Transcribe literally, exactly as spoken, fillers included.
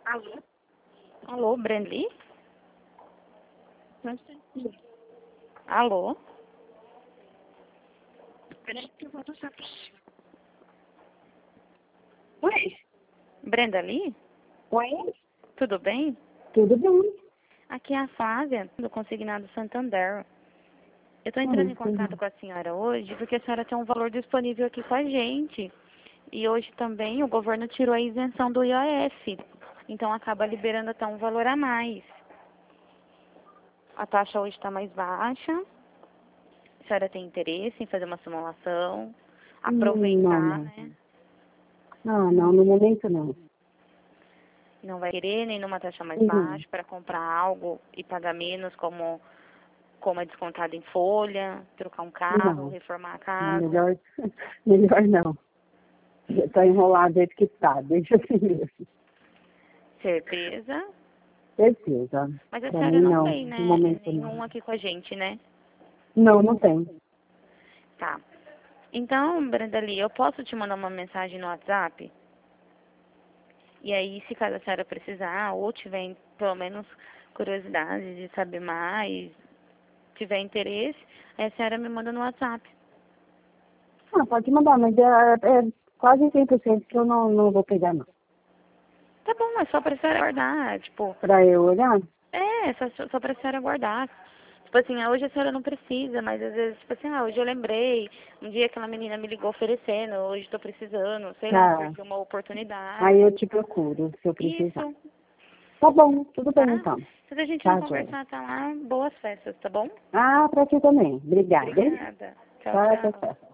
Alô? Alô, Brandly? Não sei. Alô? Peraí que eu vou passar pra você. Oi? Brenda Lee? Oi? Tudo bem? Tudo bem? Aqui é a Flávia, do Consignado Santander. Eu estou entrando Oi, em contato com a senhora hoje porque a senhora tem um valor disponível aqui com a gente. E hoje também o governo tirou a isenção do I O F. Então acaba liberando até um valor a mais. A taxa hoje está mais baixa. A senhora tem interesse em fazer uma simulação? Aproveitar, Não, não. né? Não, não, no momento não. Não vai querer nem numa taxa mais Uhum. baixa para comprar algo e pagar menos, como, como é descontado em folha, trocar um carro, Não. reformar a Não, casa. melhor, melhor não. Já tá enrolado do jeito que tá, deixa assim mesmo. Certeza. Certeza. Mas a Pra senhora mim não não, tem, no né, momento nenhum não. aqui com a gente, né? Não, não tem. Tá. Então, Brenda Lee, eu posso te mandar uma mensagem no WhatsApp? E aí, se caso a senhora precisar, ou tiver pelo menos curiosidade de saber mais, tiver interesse, aí a senhora me manda no WhatsApp. Ah, pode mandar, mas é, é quase cem por cento que eu não, não vou pegar não. Tá bom, é só pra senhora guardar, tipo, Pra eu olhar? é, só, só pra senhora guardar. Tipo assim, ah, hoje a senhora não precisa, mas às vezes, tipo assim, ah, hoje eu lembrei, um dia aquela menina me ligou oferecendo, hoje tô precisando, sei lá, Tá. surgiu uma oportunidade. Aí eu te procuro, se eu precisar. Isso, Tá bom, tudo bem tá? então. Se a gente não Tá, joia. conversar, tá lá, boas festas, tá bom? Ah, pra ti também. Obrigada, hein? Obrigada. Tchau, Tá, tchau, tchau. tchau.